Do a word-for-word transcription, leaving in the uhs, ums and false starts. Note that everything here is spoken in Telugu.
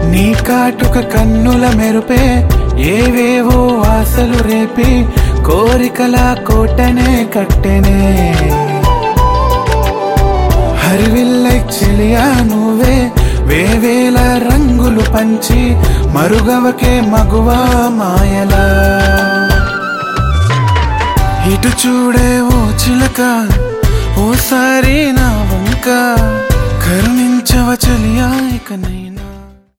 నీ కాటుక కన్నుల మెరుపే ఏవేవో ఆశలు రేపి కోరికల కోటనే కట్టెనే హరివిల్లై చెలియా నువ్వే వేవేల రంగులు పంచి మరుగవకే మగువా మాయలా ఇటు చూడే ఓ చిలక ఓసారి నా వంక కరుణించవ చెలియా ఇకనై